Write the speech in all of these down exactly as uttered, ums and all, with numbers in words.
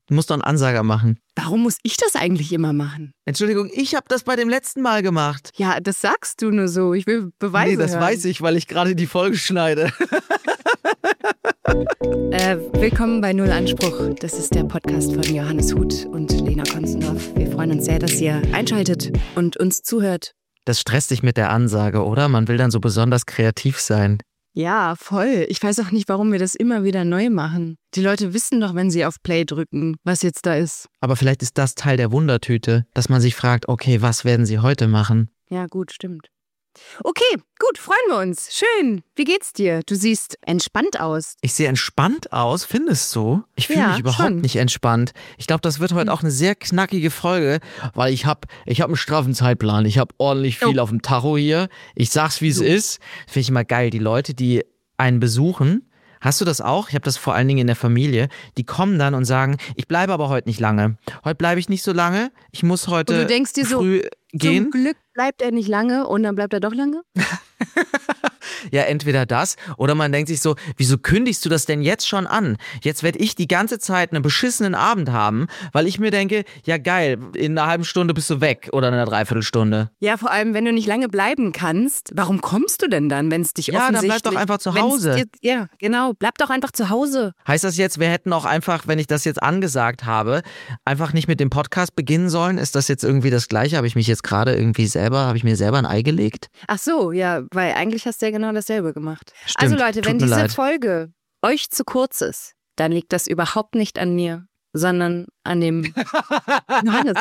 Du musst doch einen Ansager machen. Warum muss ich das eigentlich immer machen? Entschuldigung, ich habe das bei dem letzten Mal gemacht. Ja, das sagst du nur so. Ich will Beweise Nee, das hören. weiß ich, weil ich gerade die Folge schneide. Äh, willkommen bei Null Anspruch. Das ist der Podcast von Johannes Huth und Lena Konzendorf. Wir freuen uns sehr, dass ihr einschaltet und uns zuhört. Das stresst dich mit der Ansage, oder? Man will dann so besonders kreativ sein. Ja, voll. Ich weiß auch nicht, warum wir das immer wieder neu machen. Die Leute wissen doch, wenn sie auf Play drücken, was jetzt da ist. Aber vielleicht ist das Teil der Wundertüte, dass man sich fragt, okay, was werden sie heute machen? Ja, gut, stimmt. Okay, gut, freuen wir uns. Schön. Wie geht's dir? Du siehst entspannt aus. Ich sehe entspannt aus, findest du? Ich fühle Ja, mich überhaupt schon. nicht entspannt. Ich glaube, das wird heute auch eine sehr knackige Folge, weil ich habe ich hab einen straffen Zeitplan. Ich habe ordentlich viel Oh. auf dem Tacho hier. Ich sag's, wie es So. ist. Finde ich immer geil. Die Leute, die einen besuchen, hast du das auch? Ich habe das vor allen Dingen in der Familie. Die kommen dann und sagen, ich bleibe aber heute nicht lange. Heute bleibe ich nicht so lange. Ich muss heute Und du denkst dir so, früh gehen. Zum Glück bleibt er nicht lange und dann bleibt er doch lange? Ja, entweder das oder man denkt sich so, wieso kündigst du das denn jetzt schon an? Jetzt werde ich die ganze Zeit einen beschissenen Abend haben, weil ich mir denke, ja geil, in einer halben Stunde bist du weg oder in einer Dreiviertelstunde. Ja, vor allem, wenn du nicht lange bleiben kannst, warum kommst du denn dann, wenn es dich Ja, dann offensichtlich... bleib doch einfach zu wenn's Hause. Dir, ja, genau, bleib doch einfach zu Hause. Heißt das jetzt, wir hätten auch einfach, wenn ich das jetzt angesagt habe, einfach nicht mit dem Podcast beginnen sollen? Ist das jetzt irgendwie das Gleiche? Habe ich mich jetzt gerade irgendwie selber, habe ich mir selber ein Ei gelegt? Ach so, ja, weil eigentlich hast du ja genau dasselbe gemacht. Stimmt, Also Leute, tut wenn mir diese leid. Folge euch zu kurz ist, dann liegt das überhaupt nicht an mir, sondern an dem Johannes.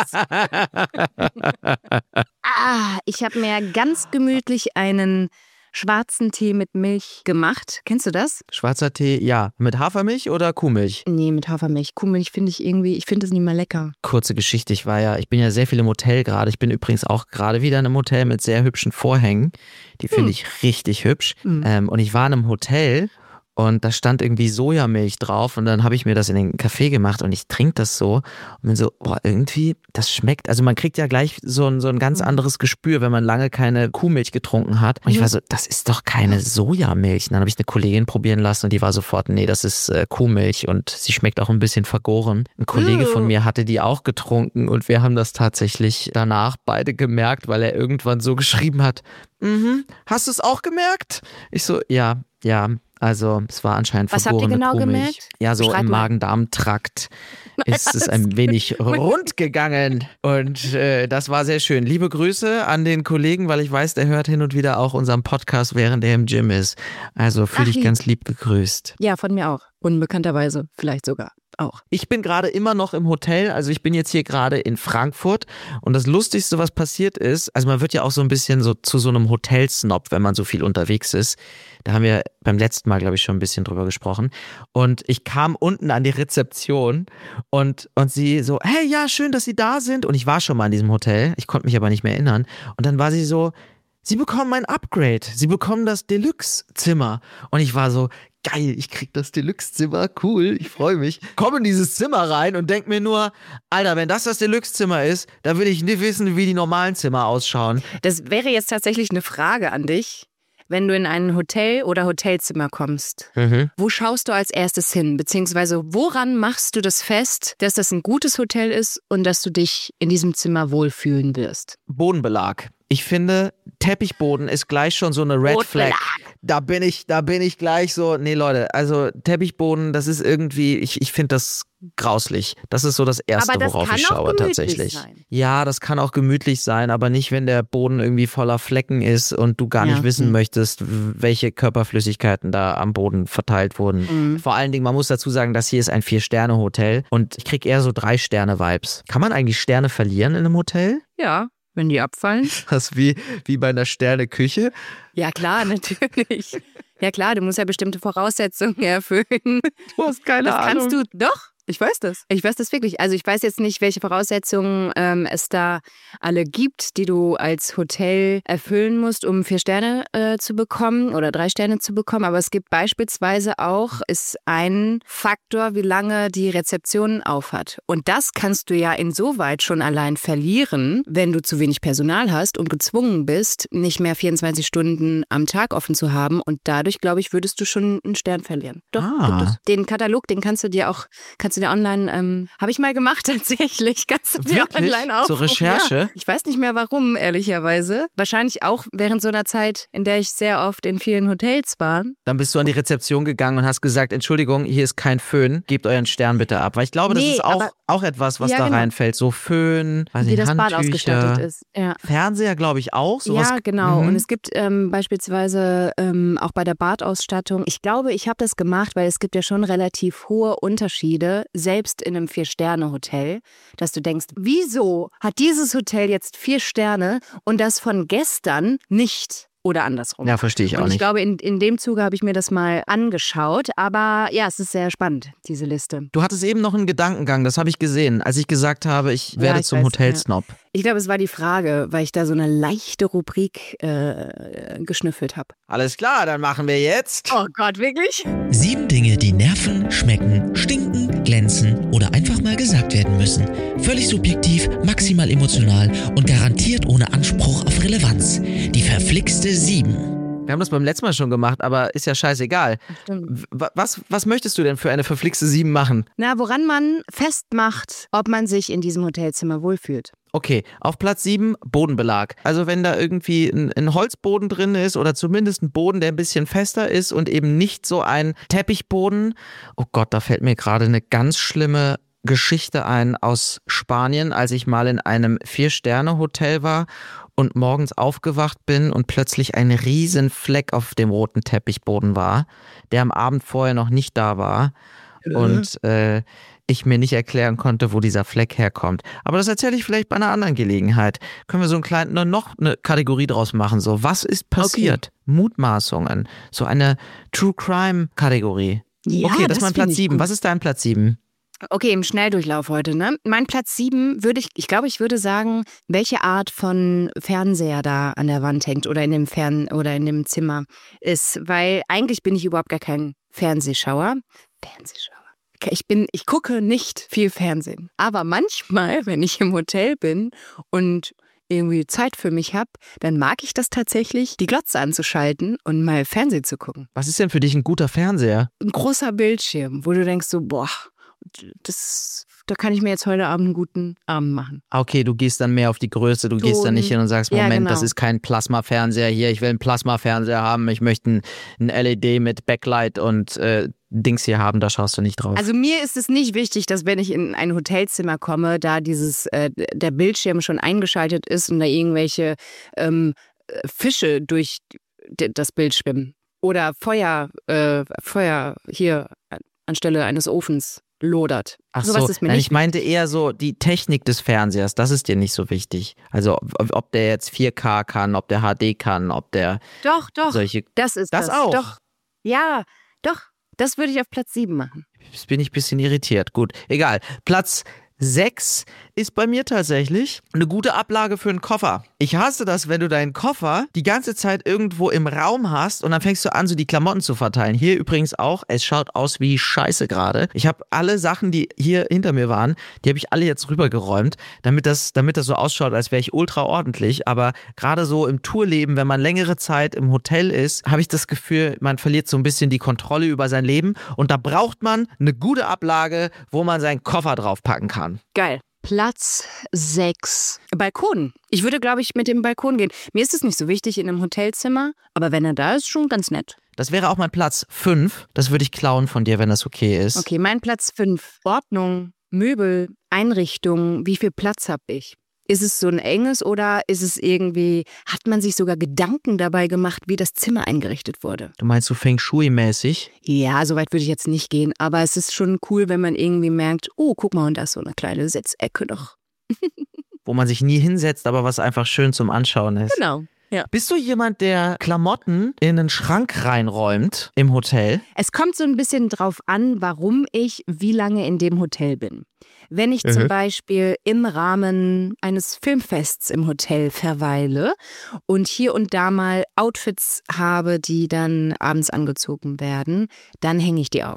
Ah, ich habe mir ganz gemütlich einen schwarzen Tee mit Milch gemacht. Kennst du das? Schwarzer Tee, ja. Mit Hafermilch oder Kuhmilch? Nee, mit Hafermilch. Kuhmilch finde ich irgendwie, ich finde es nicht mehr lecker. Kurze Geschichte, ich war ja, ich bin ja sehr viel im Hotel gerade. Ich bin übrigens auch gerade wieder in einem Hotel mit sehr hübschen Vorhängen. Die finde Hm. ich richtig hübsch. Hm. Ähm, und ich war in einem Hotel und da stand irgendwie Sojamilch drauf und dann habe ich mir das in den Kaffee gemacht und ich trinke das so und bin so, boah, irgendwie, das schmeckt, also man kriegt ja gleich so ein, so ein ganz anderes Gespür, wenn man lange keine Kuhmilch getrunken hat. Und ich war so, das ist doch keine Sojamilch. Und dann habe ich eine Kollegin probieren lassen und die war sofort, nee, das ist äh, Kuhmilch und sie schmeckt auch ein bisschen vergoren. Ein Kollege von mir hatte die auch getrunken und wir haben das tatsächlich danach beide gemerkt, weil er irgendwann so geschrieben hat, mhm, hast du es auch gemerkt? Ich so, ja, ja. Also es war anscheinend Was habt ihr vergorene genau Kuhmilch. gemerkt? Ja, so Schreib im mal. Magen-Darm-Trakt ist es ein wenig rund gegangen. Und äh, das war sehr schön. Liebe Grüße an den Kollegen, weil ich weiß, der hört hin und wieder auch unseren Podcast, während er im Gym ist. Also fühl Ach, dich lieb. ganz lieb gegrüßt. Ja, von mir auch. Unbekannterweise vielleicht sogar auch. Ich bin gerade immer noch im Hotel, also ich bin jetzt hier gerade in Frankfurt und das Lustigste, was passiert ist, also man wird ja auch so ein bisschen so zu so einem Hotelsnob, wenn man so viel unterwegs ist. Da haben wir beim letzten Mal, glaube ich, schon ein bisschen drüber gesprochen. Und ich kam unten an die Rezeption und, und sie so, hey, ja, schön, dass Sie da sind. Und ich war schon mal in diesem Hotel, ich konnte mich aber nicht mehr erinnern. Und dann war sie so, Sie bekommen ein Upgrade, Sie bekommen das Deluxe-Zimmer. Und ich war so, geil, ich krieg das Deluxe-Zimmer, cool, ich freue mich. Komm in dieses Zimmer rein und denk mir nur, Alter, wenn das das Deluxe-Zimmer ist, dann will ich nicht wissen, wie die normalen Zimmer ausschauen. Das wäre jetzt tatsächlich eine Frage an dich. Wenn du in ein Hotel oder Hotelzimmer kommst, Mhm. wo schaust du als erstes hin? Beziehungsweise woran machst du das fest, dass das ein gutes Hotel ist und dass du dich in diesem Zimmer wohlfühlen wirst? Bodenbelag. Ich finde, Teppichboden ist gleich schon so eine Red Flag. Bodenbelag. Da bin ich, da bin ich gleich so, nee Leute, also Teppichboden, das ist irgendwie, ich, ich finde das grauslich. Das ist so das Erste, Aber das worauf kann ich auch schaue gemütlich tatsächlich. sein. Ja, das kann auch gemütlich sein, aber nicht, wenn der Boden irgendwie voller Flecken ist und du gar Ja, nicht wissen hm. möchtest, welche Körperflüssigkeiten da am Boden verteilt wurden. Mhm. Vor allen Dingen, man muss dazu sagen, das hier ist ein Vier-Sterne-Hotel und ich krieg eher so Drei-Sterne-Vibes. Kann man eigentlich Sterne verlieren in einem Hotel? Ja, wenn die abfallen. Das ist wie, wie bei einer Sterne-Küche. Ja klar, natürlich. Ja klar, du musst ja bestimmte Voraussetzungen erfüllen. Du hast keine Das Ahnung. kannst du doch. Ich weiß das. Ich weiß das wirklich. Also ich weiß jetzt nicht, welche Voraussetzungen ähm, es da alle gibt, die du als Hotel erfüllen musst, um vier Sterne äh, zu bekommen oder drei Sterne zu bekommen. Aber es gibt beispielsweise auch, ist ein Faktor, wie lange die Rezeption aufhat. Und das kannst du ja insoweit schon allein verlieren, wenn du zu wenig Personal hast und gezwungen bist, nicht mehr vierundzwanzig Stunden am Tag offen zu haben. Und dadurch, glaube ich, würdest du schon einen Stern verlieren. Doch, Ah. gibt es. Den Katalog, den kannst du dir auch kannst Kannst du dir online, ähm, habe ich mal gemacht tatsächlich. Kannst du dir Wirklich? online auch. Zur Recherche? Ja. Ich weiß nicht mehr warum, ehrlicherweise. Wahrscheinlich auch während so einer Zeit, in der ich sehr oft in vielen Hotels war. Dann bist du an die Rezeption gegangen und hast gesagt, Entschuldigung, hier ist kein Föhn, gebt euren Stern bitte ab. Weil ich glaube, das Nee, ist auch, aber- auch etwas, was Ja, da genau. reinfällt. So Föhn, weiß Wie nicht, das Bad Handtücher, ausgestattet ist. Ja. Fernseher, glaube ich auch. Sowas. Ja, genau. Mhm. Und es gibt ähm, beispielsweise ähm, auch bei der Badausstattung, ich glaube, ich habe das gemacht, weil es gibt ja schon relativ hohe Unterschiede, selbst in einem Vier-Sterne-Hotel, dass du denkst, wieso hat dieses Hotel jetzt vier Sterne und das von gestern nicht? Oder andersrum. Ja, verstehe ich auch Und ich nicht. glaube, in, in dem Zuge habe ich mir das mal angeschaut. Aber ja, es ist sehr spannend, diese Liste. Du hattest eben noch einen Gedankengang, das habe ich gesehen, als ich gesagt habe, ich werde Ja, ich zum weiß, Hotelsnob. Ich glaube, es war die Frage, weil ich da so eine leichte Rubrik äh, geschnüffelt habe. Alles klar, dann machen wir jetzt. Oh Gott, wirklich? Sieben Dinge, die nerven, schmecken, stinken, glänzen oder einfach mal gesagt werden müssen. Völlig subjektiv, maximal emotional und garantiert ohne Anspruch auf Relevanz. Die verflixte Sieben. Wir haben das beim letzten Mal schon gemacht, aber ist ja scheißegal. Stimmt. W- Was, was möchtest du denn für eine verflixte Sieben machen? Na, woran man festmacht, ob man sich in diesem Hotelzimmer wohlfühlt. Okay, auf Platz sieben Bodenbelag. Also wenn da irgendwie ein, ein Holzboden drin ist oder zumindest ein Boden, der ein bisschen fester ist und eben nicht so ein Teppichboden. Oh Gott, da fällt mir gerade eine ganz schlimme Geschichte ein aus Spanien, als ich mal in einem Vier-Sterne-Hotel war und morgens aufgewacht bin und plötzlich ein riesen Fleck auf dem roten Teppichboden war, der am Abend vorher noch nicht da war. Und äh, ich mir nicht erklären konnte, wo dieser Fleck herkommt. Aber das erzähle ich vielleicht bei einer anderen Gelegenheit. Können wir so einen kleinen, nur noch eine Kategorie draus machen. So, was ist passiert? Mutmaßungen. So eine True Crime Kategorie. Ja, okay, das ist das mein find Platz ich sieben. gut. Was ist dein Platz sieben? Okay, im Schnelldurchlauf heute, ne? Mein Platz sieben würde ich, ich glaube, ich würde sagen, welche Art von Fernseher da an der Wand hängt oder in dem Fern- oder in dem Zimmer ist. Weil eigentlich bin ich überhaupt gar kein Fernsehschauer. Fernsehschauer. Ich bin, ich gucke nicht viel Fernsehen. Aber manchmal, wenn ich im Hotel bin und irgendwie Zeit für mich habe, dann mag ich das tatsächlich, die Glotze anzuschalten und mal Fernsehen zu gucken. Was ist denn für dich ein guter Fernseher? Ein großer Bildschirm, wo du denkst so, boah, das, da kann ich mir jetzt heute Abend einen guten Abend machen. Ah, okay, du gehst dann mehr auf die Größe. Du Ton. gehst dann nicht hin und sagst, Ja, Moment, genau. das ist kein Plasma-Fernseher hier. Ich will einen Plasma-Fernseher haben. Ich möchte einen, einen L E D mit Backlight und äh, Dings hier haben. Da schaust du nicht drauf. Also mir ist es nicht wichtig, dass wenn ich in ein Hotelzimmer komme, da dieses äh, der Bildschirm schon eingeschaltet ist und da irgendwelche ähm, Fische durch d- das Bild schwimmen. Oder Feuer, äh, Feuer hier anstelle eines Ofens lodert. Ach Sowas so, ist mir nein, nicht ich meinte eher so die Technik des Fernsehers, das ist dir nicht so wichtig. Also ob, ob der jetzt vier K kann, ob der H D kann, ob der Doch, doch. solche... Das ist Das das. auch? Doch. Ja, doch. Das würde ich auf Platz sieben machen. Jetzt bin ich ein bisschen irritiert. Gut, egal. Platz sechs ist bei mir tatsächlich eine gute Ablage für einen Koffer. Ich hasse das, wenn du deinen Koffer die ganze Zeit irgendwo im Raum hast und dann fängst du an, so die Klamotten zu verteilen. Hier übrigens auch, es schaut aus wie Scheiße gerade. Ich habe alle Sachen, die hier hinter mir waren, die habe ich alle jetzt rübergeräumt, damit das, damit das so ausschaut, als wäre ich ultra ordentlich. Aber gerade so im Tourleben, wenn man längere Zeit im Hotel ist, habe ich das Gefühl, man verliert so ein bisschen die Kontrolle über sein Leben und da braucht man eine gute Ablage, wo man seinen Koffer draufpacken kann. Geil. Platz sechs. Balkon. Ich würde, glaube ich, mit dem Balkon gehen. Mir ist es nicht so wichtig in einem Hotelzimmer, aber wenn er da ist, schon ganz nett. Das wäre auch mein Platz fünf. Das würde ich klauen von dir, wenn das okay ist. Okay, mein Platz fünf. Ordnung, Möbel, Einrichtung. Wie viel Platz habe ich? Ist es so ein enges oder ist es irgendwie, hat man sich sogar Gedanken dabei gemacht, wie das Zimmer eingerichtet wurde? Du meinst so Feng Shui-mäßig? Ja, so weit würde ich jetzt nicht gehen, aber es ist schon cool, wenn man irgendwie merkt, oh, guck mal, und da ist so eine kleine Sitzecke noch. Wo man sich nie hinsetzt, aber was einfach schön zum Anschauen ist. Genau. Ja. Bist du jemand, der Klamotten in einen Schrank reinräumt im Hotel? Es kommt so ein bisschen drauf an, warum ich wie lange in dem Hotel bin. Wenn ich zum Mhm. Beispiel im Rahmen eines Filmfests im Hotel verweile und hier und da mal Outfits habe, die dann abends angezogen werden, dann hänge ich die auf, ja.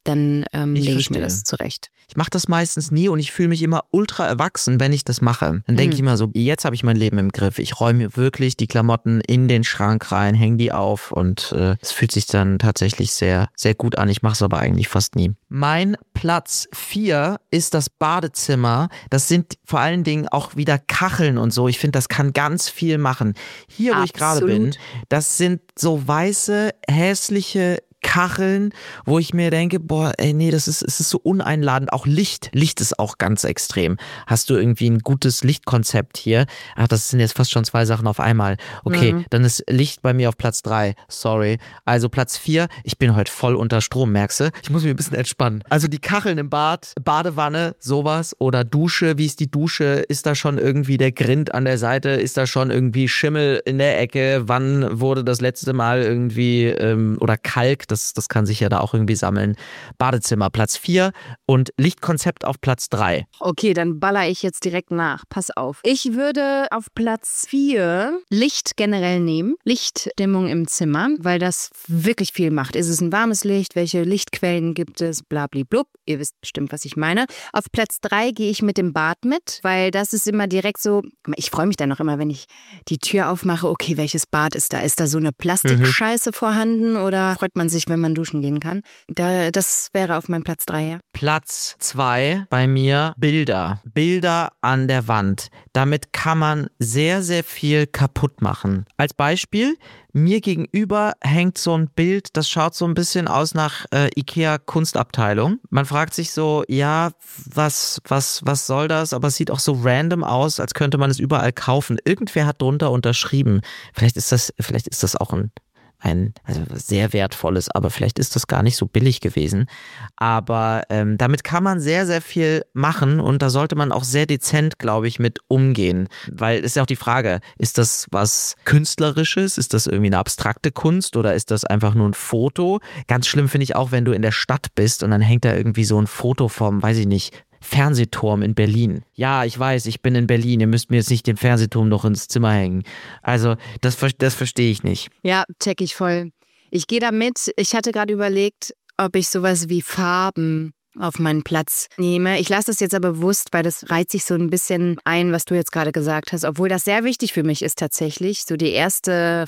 dann ähm, Ich lege ich mir verstehe. das zurecht. Ich mache das meistens nie und ich fühle mich immer ultra erwachsen, wenn ich das mache. Dann denke Mhm. ich immer so, jetzt habe ich mein Leben im Griff. Ich räume wirklich die Klamotten in den Schrank rein, hänge die auf und äh, es fühlt sich dann tatsächlich sehr, sehr gut an. Ich mache es aber eigentlich fast nie. Mein Platz vier ist das Badezimmer. Das sind vor allen Dingen auch wieder Kacheln und so. Ich finde, das kann ganz viel machen. Hier, wo ich gerade bin, Absolut. das sind so weiße, hässliche Kacheln, wo ich mir denke, boah, ey, nee, das ist, es ist so uneinladend. Auch Licht, Licht ist auch ganz extrem. Hast du irgendwie ein gutes Lichtkonzept hier? Ach, das sind jetzt fast schon zwei Sachen auf einmal. Okay, Mhm. dann ist Licht bei mir auf Platz drei. Sorry. Also Platz vier, ich bin heute voll unter Strom, merkst du? Ich muss mich ein bisschen entspannen. Also die Kacheln im Bad, Badewanne, sowas oder Dusche, wie ist die Dusche? Ist da schon irgendwie der Grind an der Seite? Ist da schon irgendwie Schimmel in der Ecke? Wann wurde das letzte Mal irgendwie ähm, oder Kalk? Das, das kann sich ja da auch irgendwie sammeln. Badezimmer Platz vier und Lichtkonzept auf Platz drei. Okay, dann baller ich jetzt direkt nach. Pass auf. Ich würde auf Platz vier Licht generell nehmen. Lichtdämmung im Zimmer, weil das wirklich viel macht. Ist es ein warmes Licht? Welche Lichtquellen gibt es? Blabliblub. Ihr wisst bestimmt, was ich meine. Auf Platz drei gehe ich mit dem Bad mit, weil das ist immer direkt so, ich freue mich dann noch immer, wenn ich die Tür aufmache, okay, welches Bad ist da? Ist da so eine Plastikscheiße mhm. vorhanden oder freut man sich, wenn man duschen gehen kann? Da, das wäre auf meinem Platz drei, ja. Platz zwei bei mir Bilder. Bilder an der Wand. Damit kann man sehr, sehr viel kaputt machen. Als Beispiel, mir gegenüber hängt so ein Bild, das schaut so ein bisschen aus nach äh, Ikea Kunstabteilung. Man fragt sich so, ja, was, was, was soll das? Aber es sieht auch so random aus, als könnte man es überall kaufen. Irgendwer hat drunter unterschrieben. Vielleicht ist das, vielleicht ist das auch ein ein also sehr wertvolles, aber vielleicht ist das gar nicht so billig gewesen. Aber ähm, damit kann man sehr, sehr viel machen und da sollte man auch sehr dezent, glaube ich, mit umgehen. Weil es ist ja auch die Frage, ist das was Künstlerisches? Ist das irgendwie eine abstrakte Kunst oder ist das einfach nur ein Foto? Ganz schlimm finde ich auch, wenn du in der Stadt bist und dann hängt da irgendwie so ein Foto vom, weiß ich nicht, Fernsehturm in Berlin. Ja, ich weiß, ich bin in Berlin. Ihr müsst mir jetzt nicht den Fernsehturm noch ins Zimmer hängen. Also, das, das verstehe ich nicht. Ja, check ich voll. Ich gehe da mit. Ich hatte gerade überlegt, ob ich sowas wie Farben auf meinen Platz nehme. Ich lasse das jetzt aber bewusst, weil das reiht sich so ein bisschen ein, was du jetzt gerade gesagt hast, obwohl das sehr wichtig für mich ist tatsächlich, so die erste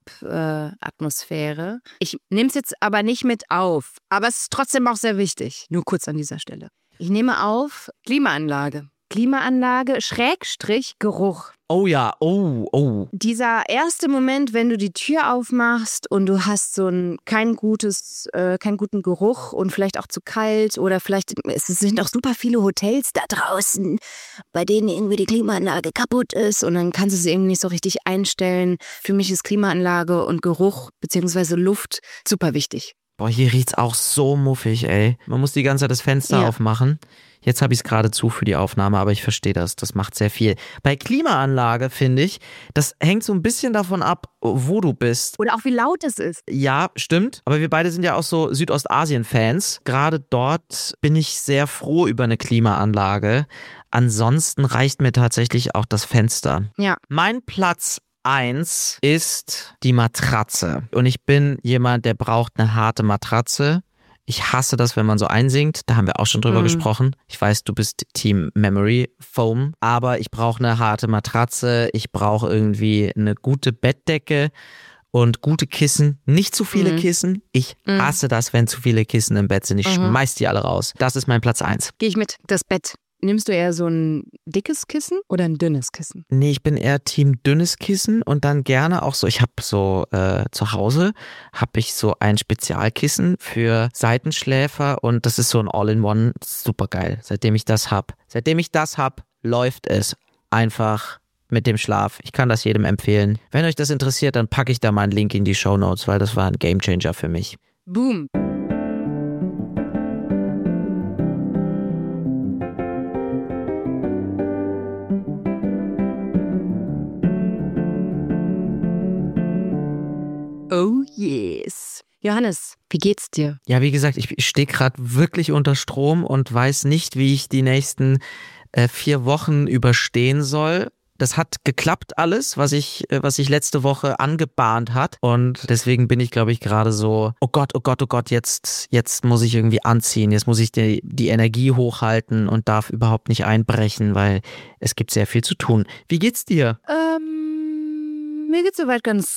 Farbatmosphäre. Äh, ich nehme es jetzt aber nicht mit auf, aber es ist trotzdem auch sehr wichtig. Nur kurz an dieser Stelle. Ich nehme auf Klimaanlage. Klimaanlage, Schrägstrich, Geruch. Oh ja, oh, oh. Dieser erste Moment, wenn du die Tür aufmachst und du hast so ein kein gutes, äh, keinen guten Geruch und vielleicht auch zu kalt oder vielleicht es sind auch super viele Hotels da draußen, bei denen irgendwie die Klimaanlage kaputt ist und dann kannst du sie irgendwie nicht so richtig einstellen. Für mich ist Klimaanlage und Geruch bzw. Luft super wichtig. Boah, hier riecht's auch so muffig, ey. Man muss die ganze Zeit das Fenster ja. aufmachen. Jetzt habe ich es gerade zu für die Aufnahme, aber ich verstehe das. Das macht sehr viel. Bei Klimaanlage, finde ich, das hängt so ein bisschen davon ab, wo du bist. Oder auch wie laut es ist. Ja, stimmt. Aber wir beide sind ja auch so Südostasien-Fans. Gerade dort bin ich sehr froh über eine Klimaanlage. Ansonsten reicht mir tatsächlich auch das Fenster. Ja. Mein Platz eins ist die Matratze. Und ich bin jemand, der braucht eine harte Matratze. Ich hasse das, wenn man so einsinkt. Da haben wir auch schon drüber mhm. gesprochen. Ich weiß, du bist Team Memory Foam. Aber ich brauche eine harte Matratze. Ich brauche irgendwie eine gute Bettdecke und gute Kissen. Nicht zu viele mhm. Kissen. Ich mhm. hasse das, wenn zu viele Kissen im Bett sind. Ich mhm. schmeiß die alle raus. Das ist mein Platz eins. Gehe ich mit. Das Bett. Nimmst du eher so ein dickes Kissen oder ein dünnes Kissen? Nee, ich bin eher Team dünnes Kissen und dann gerne auch so, ich habe so äh, zu Hause, habe ich so ein Spezialkissen für Seitenschläfer und das ist so ein All-in-One, super geil. Seitdem ich das habe, seitdem ich das habe, läuft es einfach mit dem Schlaf. Ich kann das jedem empfehlen. Wenn euch das interessiert, dann packe ich da mal einen Link in die Shownotes, weil das war ein Gamechanger für mich. Boom. Oh yes. Johannes, wie geht's dir? Ja, wie gesagt, ich stehe gerade wirklich unter Strom und weiß nicht, wie ich die nächsten äh, vier Wochen überstehen soll. Das hat geklappt alles, was ich, was sich letzte Woche angebahnt hat. Und deswegen bin ich, glaube ich, gerade so, oh Gott, oh Gott, oh Gott, jetzt, jetzt muss ich irgendwie anziehen. Jetzt muss ich die, die Energie hochhalten und darf überhaupt nicht einbrechen, weil es gibt sehr viel zu tun. Wie geht's dir? Ähm, mir geht's soweit ganz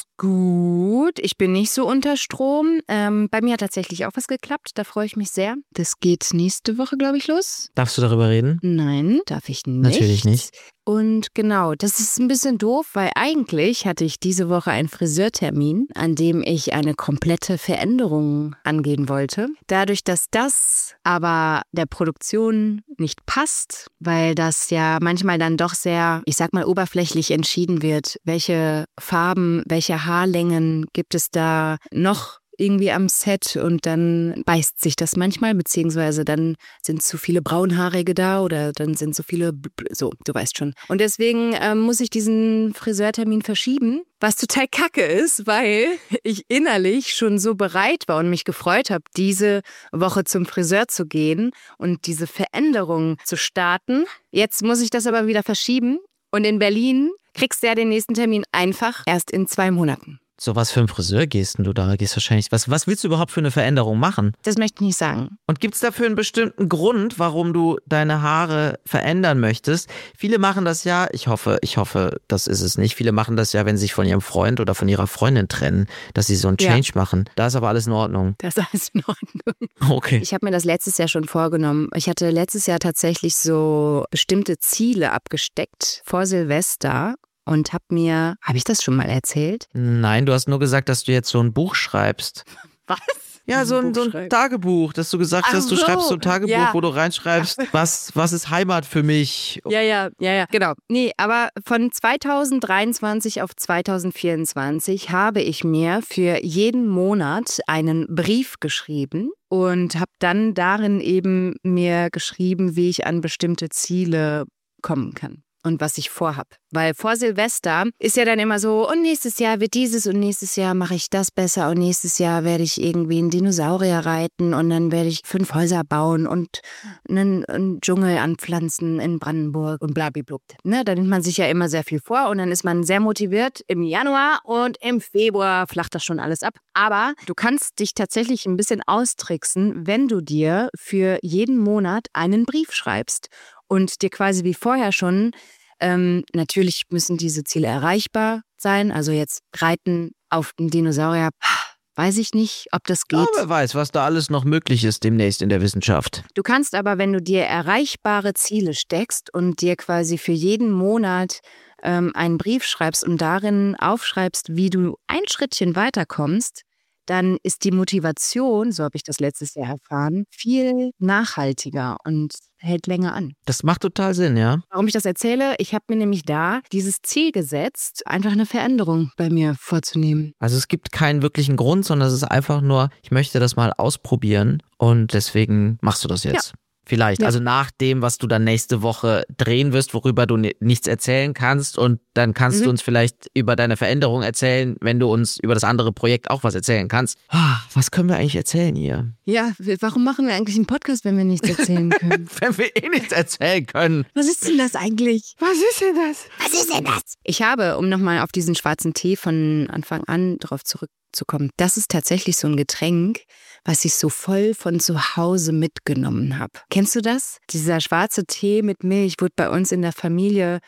gut. Ich bin nicht so unter Strom. Ähm, bei mir hat tatsächlich auch was geklappt. Da freue ich mich sehr. Das geht nächste Woche, glaube ich, los. Darfst du darüber reden? Nein, darf ich nicht. Natürlich nicht. Und genau, das ist ein bisschen doof, weil eigentlich hatte ich diese Woche einen Friseurtermin, an dem ich eine komplette Veränderung angehen wollte. Dadurch, dass das aber der Produktion nicht passt, weil das ja manchmal dann doch sehr, ich sag mal, oberflächlich entschieden wird, welche Farben, welche Haarlängen gibt es da noch irgendwie am Set und dann beißt sich das manchmal, beziehungsweise dann sind zu viele Braunhaarige da oder dann sind so viele, so, du weißt schon. Und deswegen ähm, muss ich diesen Friseurtermin verschieben, was total kacke ist, weil ich innerlich schon so bereit war und mich gefreut habe, diese Woche zum Friseur zu gehen und diese Veränderung zu starten. Jetzt muss ich das aber wieder verschieben und in Berlin kriegst du ja den nächsten Termin einfach erst in zwei Monaten. So, was für ein Friseur gehst denn du da? Gehst wahrscheinlich, was, was willst du überhaupt für eine Veränderung machen? Das möchte ich nicht sagen. Und gibt es dafür einen bestimmten Grund, warum du deine Haare verändern möchtest? Viele machen das ja, ich hoffe, ich hoffe, das ist es nicht. Viele machen das ja, wenn sie sich von ihrem Freund oder von ihrer Freundin trennen, dass sie so einen Change ja. machen. Da ist aber alles in Ordnung. Das ist alles in Ordnung. Okay. Ich habe mir das letztes Jahr schon vorgenommen. Ich hatte letztes Jahr tatsächlich so bestimmte Ziele abgesteckt vor Silvester. Und hab mir, habe ich das schon mal erzählt? Nein, du hast nur gesagt, dass du jetzt so ein Buch schreibst. Was? Ja, so ein, so ein Tagebuch, dass du gesagt Ach hast, du so. schreibst so ein Tagebuch, Ja. wo du reinschreibst, was, was ist Heimat für mich? Ja, ja, ja, ja, genau. Nee, aber von zweitausenddreiundzwanzig auf zweitausendvierundzwanzig habe ich mir für jeden Monat einen Brief geschrieben und habe dann darin eben mir geschrieben, wie ich an bestimmte Ziele kommen kann. Und was ich vorhab. Weil vor Silvester ist ja dann immer so, und nächstes Jahr wird dieses und nächstes Jahr mache ich das besser und nächstes Jahr werde ich irgendwie einen Dinosaurier reiten und dann werde ich fünf Häuser bauen und einen, einen Dschungel anpflanzen in Brandenburg und blablabla. Ne, da nimmt man sich ja immer sehr viel vor und dann ist man sehr motiviert im Januar und im Februar flacht das schon alles ab. Aber du kannst dich tatsächlich ein bisschen austricksen, wenn du dir für jeden Monat einen Brief schreibst und dir quasi wie vorher schon, ähm, natürlich müssen diese Ziele erreichbar sein. Also jetzt reiten auf den Dinosaurier, weiß ich nicht, ob das geht. Ja, wer weiß, was da alles noch möglich ist demnächst in der Wissenschaft. Du kannst aber, wenn du dir erreichbare Ziele steckst und dir quasi für jeden Monat ähm, einen Brief schreibst und darin aufschreibst, wie du ein Schrittchen weiterkommst, dann ist die Motivation, so habe ich das letztes Jahr erfahren, viel nachhaltiger und hält länger an. Das macht total Sinn, ja. Warum ich das erzähle? Ich habe mir nämlich da dieses Ziel gesetzt, einfach eine Veränderung bei mir vorzunehmen. Also es gibt keinen wirklichen Grund, sondern es ist einfach nur, ich möchte das mal ausprobieren und deswegen machst du das jetzt. Ja. Vielleicht, ja. Also nach dem, was du dann nächste Woche drehen wirst, worüber du nichts erzählen kannst und dann kannst mhm. du uns vielleicht über deine Veränderung erzählen, wenn du uns über das andere Projekt auch was erzählen kannst. Was können wir eigentlich erzählen hier? Ja, warum machen wir eigentlich einen Podcast, wenn wir nichts erzählen können? Wenn wir eh nichts erzählen können. Was ist denn das eigentlich? Was ist denn das? Was ist denn das? Ich habe, um nochmal auf diesen schwarzen Tee von Anfang an drauf zurückzukommen, das ist tatsächlich so ein Getränk, was ich so voll von zu Hause mitgenommen habe. Kennst du das? Dieser schwarze Tee mit Milch wurde bei uns in der Familie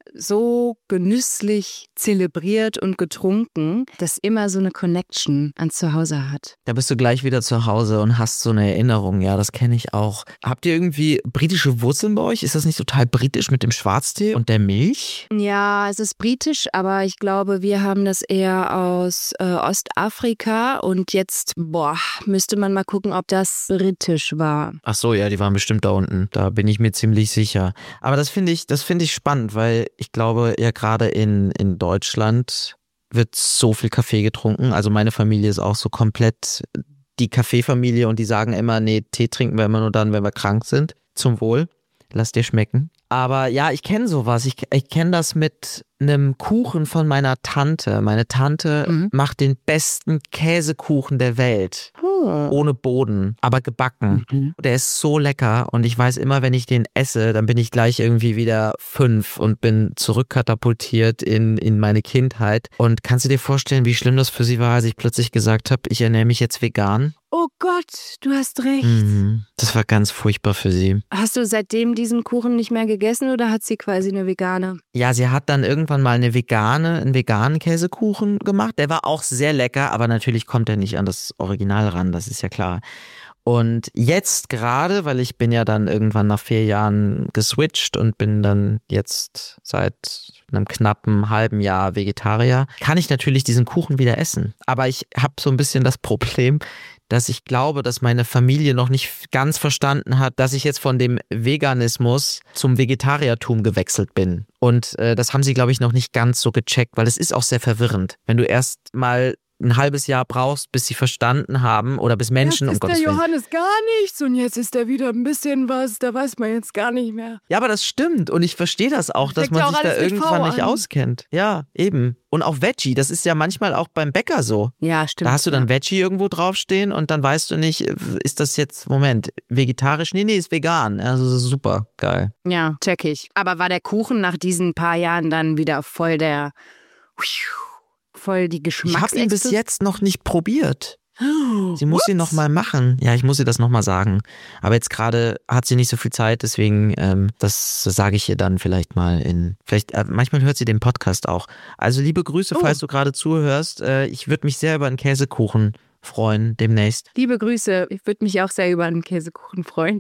so genüsslich zelebriert und getrunken, dass immer so eine Connection an zu Hause hat. Da bist du gleich wieder zu Hause und hast so eine Erinnerung. Ja, das kenne ich auch. Habt ihr irgendwie britische Wurzeln bei euch? Ist das nicht total britisch mit dem Schwarztee und der Milch? Ja, es ist britisch, aber ich glaube, wir haben das eher aus äh, Ostafrika und jetzt, boah, müsste man mal gucken, ob das britisch war. Ach so, ja, die waren bestimmt da unten. Da bin ich mir ziemlich sicher. Aber das finde ich, das finde ich spannend, weil ich glaube, ja gerade in, in Deutschland wird so viel Kaffee getrunken. Also meine Familie ist auch so komplett die Kaffeefamilie und die sagen immer, nee, Tee trinken wir immer nur dann, wenn wir krank sind. Zum Wohl. Lass dir schmecken. Aber ja, ich kenne sowas. Ich, ich kenne das mit einem Kuchen von meiner Tante. Meine Tante mhm. macht den besten Käsekuchen der Welt. Oh. Ohne Boden, aber gebacken. Mhm. Der ist so lecker und ich weiß immer, wenn ich den esse, dann bin ich gleich irgendwie wieder fünf und bin zurückkatapultiert in, in meine Kindheit. Und kannst du dir vorstellen, wie schlimm das für sie war, als ich plötzlich gesagt habe, ich ernähre mich jetzt vegan? Oh Gott, du hast recht. Mhm. Das war ganz furchtbar für sie. Hast du seitdem diesen Kuchen nicht mehr gegessen oder hat sie quasi eine vegane? Ja, sie hat dann irgendwann mal eine vegane, einen veganen Käsekuchen gemacht. Der war auch sehr lecker, aber natürlich kommt er nicht an das Original ran, das ist ja klar. Und jetzt gerade, weil ich bin ja dann irgendwann nach vier Jahren geswitcht und bin dann jetzt seit einem knappen halben Jahr Vegetarier, kann ich natürlich diesen Kuchen wieder essen. Aber ich habe so ein bisschen das Problem, dass ich glaube, dass meine Familie noch nicht ganz verstanden hat, dass ich jetzt von dem Veganismus zum Vegetariertum gewechselt bin. Und äh, das haben sie, glaube ich, noch nicht ganz so gecheckt, weil es ist auch sehr verwirrend. Wenn du erst mal ein halbes Jahr brauchst, bis sie verstanden haben oder bis Menschen, um Gottes Willen. Jetzt ist der Johannes gar nichts und jetzt ist er wieder ein bisschen was, da weiß man jetzt gar nicht mehr. Ja, aber das stimmt und ich verstehe das auch, dass man sich da irgendwann nicht auskennt. Ja, eben. Und auch Veggie, das ist ja manchmal auch beim Bäcker so. Ja, stimmt. Da hast du dann ja. Veggie irgendwo draufstehen und dann weißt du nicht, ist das jetzt, Moment, vegetarisch? Nee, nee, ist vegan. Also super, geil. Ja, check ich. Aber war der Kuchen nach diesen paar Jahren dann wieder voll der... voll die Geschmacks. Ich habe ihn bis jetzt noch nicht probiert. Sie muss What? ihn noch mal machen. Ja, ich muss ihr das noch mal sagen. Aber jetzt gerade hat sie nicht so viel Zeit, deswegen ähm, das sage ich ihr dann vielleicht mal in. Vielleicht äh, manchmal hört sie den Podcast auch. Also liebe Grüße, oh. falls du gerade zuhörst. Äh, ich würde mich sehr über einen Käsekuchen freuen demnächst. Liebe Grüße, ich würde mich auch sehr über einen Käsekuchen freuen.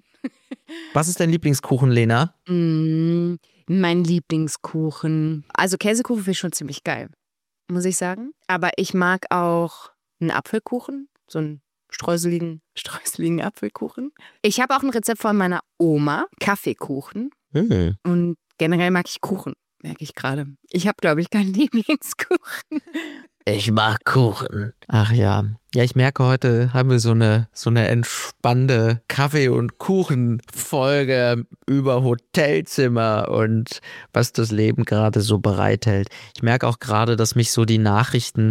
Was ist dein Lieblingskuchen, Lena? Mm, mein Lieblingskuchen. Also Käsekuchen finde ich schon ziemlich geil, muss ich sagen. Aber ich mag auch einen Apfelkuchen, so einen streuseligen, streuseligen Apfelkuchen. Ich habe auch ein Rezept von meiner Oma, Kaffeekuchen. Mhm. Und generell mag ich Kuchen, merke ich gerade. Ich habe, glaube ich, keinen Lieblingskuchen. Ich mag Kuchen. Ach ja. Ja, ich merke, heute haben wir so eine, so eine entspannte Kaffee- und Kuchen-Folge über Hotelzimmer und was das Leben gerade so bereithält. Ich merke auch gerade, dass mich so die Nachrichten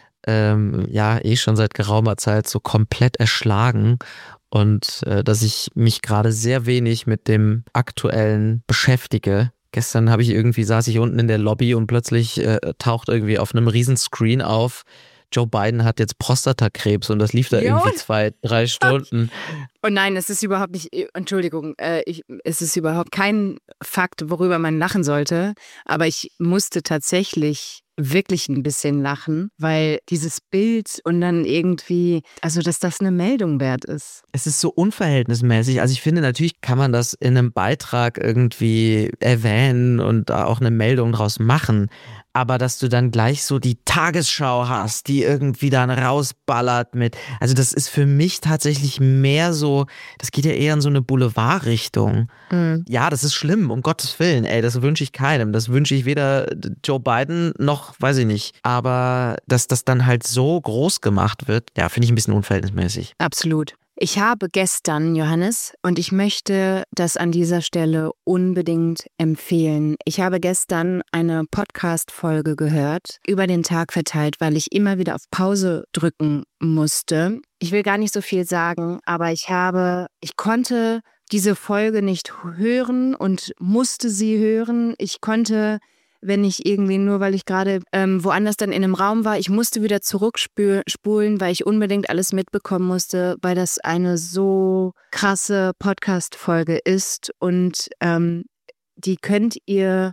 ähm, ja eh schon seit geraumer Zeit so komplett erschlagen und äh, dass ich mich gerade sehr wenig mit dem Aktuellen beschäftige. Gestern habe ich irgendwie, saß ich unten in der Lobby und plötzlich äh, taucht irgendwie auf einem riesen Screen auf, Joe Biden hat jetzt Prostatakrebs und das lief da jo. irgendwie zwei, drei Stunden. Und nein, es ist überhaupt nicht, Entschuldigung, äh, ich, es ist überhaupt kein Fakt, worüber man lachen sollte, aber ich musste tatsächlich wirklich ein bisschen lachen, weil dieses Bild und dann irgendwie, also dass das eine Meldung wert ist. Es ist so unverhältnismäßig. Also ich finde, natürlich kann man das in einem Beitrag irgendwie erwähnen und da auch eine Meldung draus machen. Aber dass du dann gleich so die Tagesschau hast, die irgendwie dann rausballert mit, also das ist für mich tatsächlich mehr so, das geht ja eher in so eine Boulevardrichtung. Mhm. Ja, das ist schlimm, um Gottes Willen, ey, das wünsche ich keinem. Das wünsche ich weder Joe Biden noch, weiß ich nicht. Aber dass das dann halt so groß gemacht wird, ja, finde ich ein bisschen unverhältnismäßig. Absolut. Ich habe gestern, Johannes, und ich möchte das an dieser Stelle unbedingt empfehlen. Ich habe gestern eine Podcast-Folge gehört, über den Tag verteilt, weil ich immer wieder auf Pause drücken musste. Ich will gar nicht so viel sagen, aber ich habe, ich konnte diese Folge nicht hören und musste sie hören. Ich konnte, wenn ich irgendwie, nur weil ich gerade ähm, woanders dann in einem Raum war, ich musste wieder zurückspulen, weil ich unbedingt alles mitbekommen musste, weil das eine so krasse Podcast-Folge ist und ähm, die könnt ihr,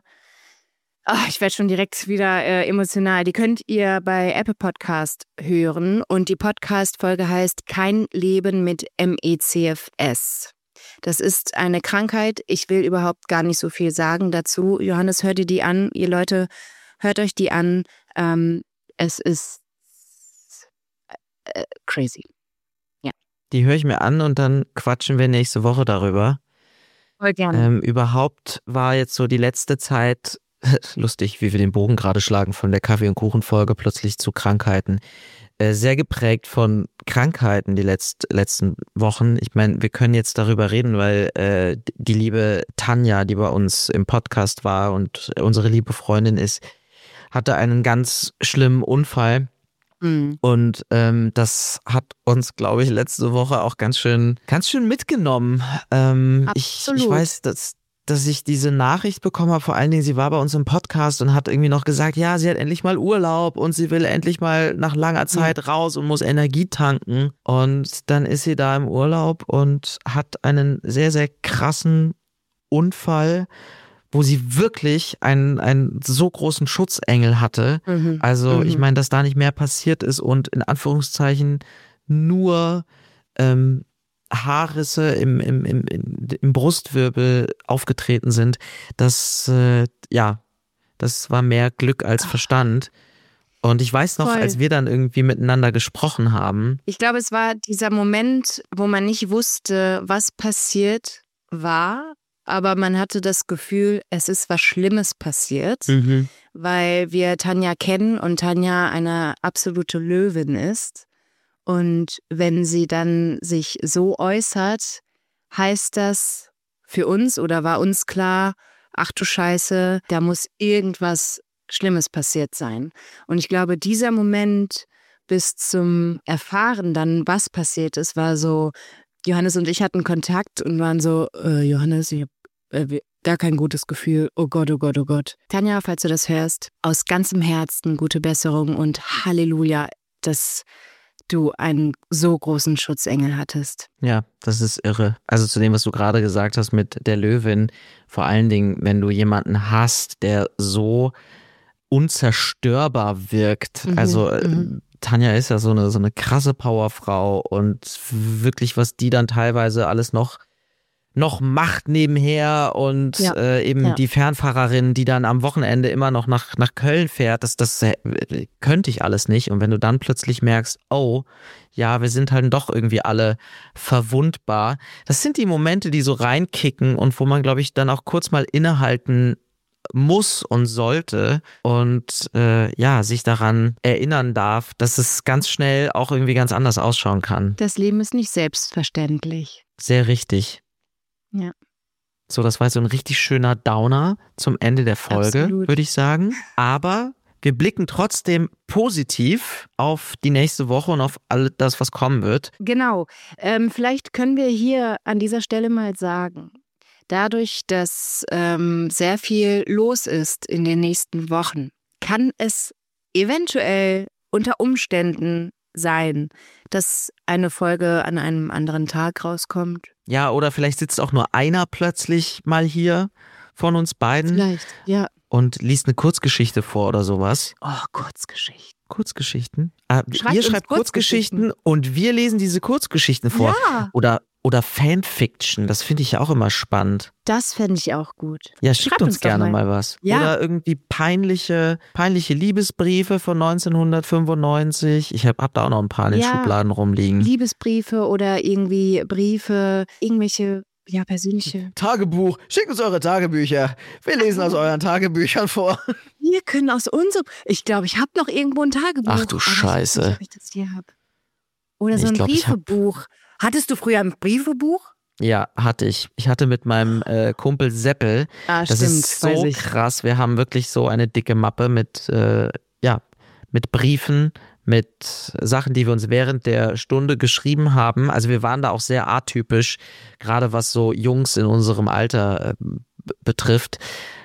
ach, ich werde schon direkt wieder äh, emotional, die könnt ihr bei Apple Podcast hören und die Podcast-Folge heißt Kein Leben mit M E C F S. Das ist eine Krankheit. Ich will überhaupt gar nicht so viel sagen dazu. Johannes, hört ihr die an? Ihr Leute, hört euch die an. Ähm, es ist äh, crazy. Ja. Die höre ich mir an und dann quatschen wir nächste Woche darüber. Voll gerne. Ähm, überhaupt war jetzt so die letzte Zeit, lustig, wie wir den Bogen gerade schlagen von der Kaffee- und Kuchen-Folge plötzlich zu Krankheiten. äh, sehr geprägt von Krankheiten die letzt, letzten Wochen. Ich meine, wir können jetzt darüber reden, weil äh, die liebe Tanja, die bei uns im Podcast war und unsere liebe Freundin ist, hatte einen ganz schlimmen Unfall. Mhm. Und ähm, das hat uns, glaube ich, letzte Woche auch ganz schön, ganz schön mitgenommen. Ähm, ich, ich weiß, dass dass ich diese Nachricht bekommen habe, vor allen Dingen, sie war bei uns im Podcast und hat irgendwie noch gesagt, ja, sie hat endlich mal Urlaub und sie will endlich mal nach langer Zeit raus und muss Energie tanken. Und dann ist sie da im Urlaub und hat einen sehr, sehr krassen Unfall, wo sie wirklich einen, einen so großen Schutzengel hatte. Mhm. Also mhm. ich meine, dass da nicht mehr passiert ist und in Anführungszeichen nur ähm, Haarrisse im, im, im, im Brustwirbel aufgetreten sind, das, äh, ja, das war mehr Glück als Verstand. Und ich weiß noch, Voll. als wir dann irgendwie miteinander gesprochen haben. Ich glaube, es war dieser Moment, wo man nicht wusste, was passiert war, aber man hatte das Gefühl, es ist was Schlimmes passiert, mhm. weil wir Tanja kennen und Tanja eine absolute Löwin ist. Und wenn sie dann sich so äußert, heißt das für uns oder war uns klar, ach du Scheiße, da muss irgendwas Schlimmes passiert sein. Und ich glaube, dieser Moment bis zum Erfahren dann, was passiert ist, war so, Johannes und ich hatten Kontakt und waren so, äh, Johannes, ich habe äh, gar kein gutes Gefühl, oh Gott, oh Gott, oh Gott. Tanja, falls du das hörst, aus ganzem Herzen gute Besserung und Halleluja, das du einen so großen Schutzengel hattest. Ja, das ist irre. Also zu dem, was du gerade gesagt hast mit der Löwin, vor allen Dingen, wenn du jemanden hast, der so unzerstörbar wirkt. Mhm, also mhm. Tanja ist ja so eine, so eine krasse Powerfrau und wirklich, was die dann teilweise alles noch noch macht nebenher und ja, äh, eben ja. die Fernfahrerin, die dann am Wochenende immer noch nach, nach Köln fährt, das, das äh, könnte ich alles nicht. Und wenn du dann plötzlich merkst, oh, ja, wir sind halt doch irgendwie alle verwundbar. Das sind die Momente, die so reinkicken und wo man, glaube ich, dann auch kurz mal innehalten muss und sollte und äh, ja, sich daran erinnern darf, dass es ganz schnell auch irgendwie ganz anders ausschauen kann. Das Leben ist nicht selbstverständlich. Sehr richtig. Ja. So, das war so ein richtig schöner Downer zum Ende der Folge, würde ich sagen. Aber wir blicken trotzdem positiv auf die nächste Woche und auf all das, was kommen wird. Genau. Ähm, vielleicht können wir hier an dieser Stelle mal sagen, dadurch, dass ähm, sehr viel los ist in den nächsten Wochen, kann es eventuell unter Umständen sein, dass eine Folge an einem anderen Tag rauskommt. Ja, oder vielleicht sitzt auch nur einer plötzlich mal hier von uns beiden. Vielleicht, ja. Und liest eine Kurzgeschichte vor oder sowas. Oh, Kurzgeschichten. Kurzgeschichten? Ah, ihr schreibt Kurzgeschichten und wir lesen diese Kurzgeschichten vor. Ja. Oder Oder Fanfiction, das finde ich ja auch immer spannend. Das fände ich auch gut. Ja, schickt uns, uns gerne mal. mal was. Ja. Oder irgendwie peinliche, peinliche Liebesbriefe von neunzehnhundertfünfundneunzig. Ich habe hab da auch noch ein paar in den ja. Schubladen rumliegen. Liebesbriefe oder irgendwie Briefe, irgendwelche, ja, persönliche. Tagebuch, schickt uns eure Tagebücher. Wir lesen aus euren Tagebüchern vor. Wir können aus unserem, ich glaube, ich habe noch irgendwo ein Tagebuch. Ach du Scheiße. Ich weiß nicht, ob ich das hier habe. Oder so ein glaub, Briefebuch. Hattest du früher ein Briefebuch? Ja, hatte ich. Ich hatte mit meinem äh, Kumpel Seppel. Ah, das stimmt, ist so krass. Wir haben wirklich so eine dicke Mappe mit, äh, ja, mit Briefen, mit Sachen, die wir uns während der Stunde geschrieben haben. Also wir waren da auch sehr atypisch, gerade was so Jungs in unserem Alter äh, b- betrifft.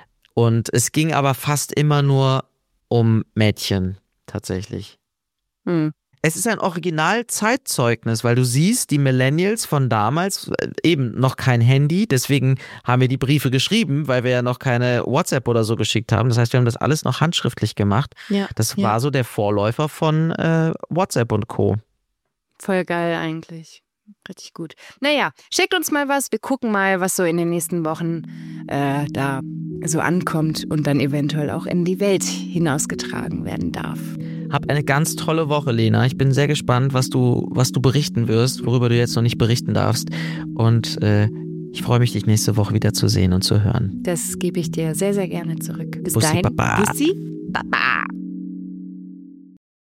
Und es ging aber fast immer nur um Mädchen, tatsächlich. Hm. Es ist ein Original-Zeitzeugnis, weil du siehst, die Millennials von damals, eben noch kein Handy, deswegen haben wir die Briefe geschrieben, weil wir ja noch keine WhatsApp oder so geschickt haben. Das heißt, wir haben das alles noch handschriftlich gemacht. Ja, das ja. war so der Vorläufer von äh, WhatsApp und Co. Voll geil eigentlich. Richtig gut. Naja, schickt uns mal was. Wir gucken mal, was so in den nächsten Wochen äh, da so ankommt und dann eventuell auch in die Welt hinausgetragen werden darf. Hab eine ganz tolle Woche, Lena. Ich bin sehr gespannt, was du, was du berichten wirst, worüber du jetzt noch nicht berichten darfst. Und äh, ich freue mich, dich nächste Woche wieder zu sehen und zu hören. Das gebe ich dir sehr, sehr gerne zurück. Bis Bussi, dahin. Baba. Bussi.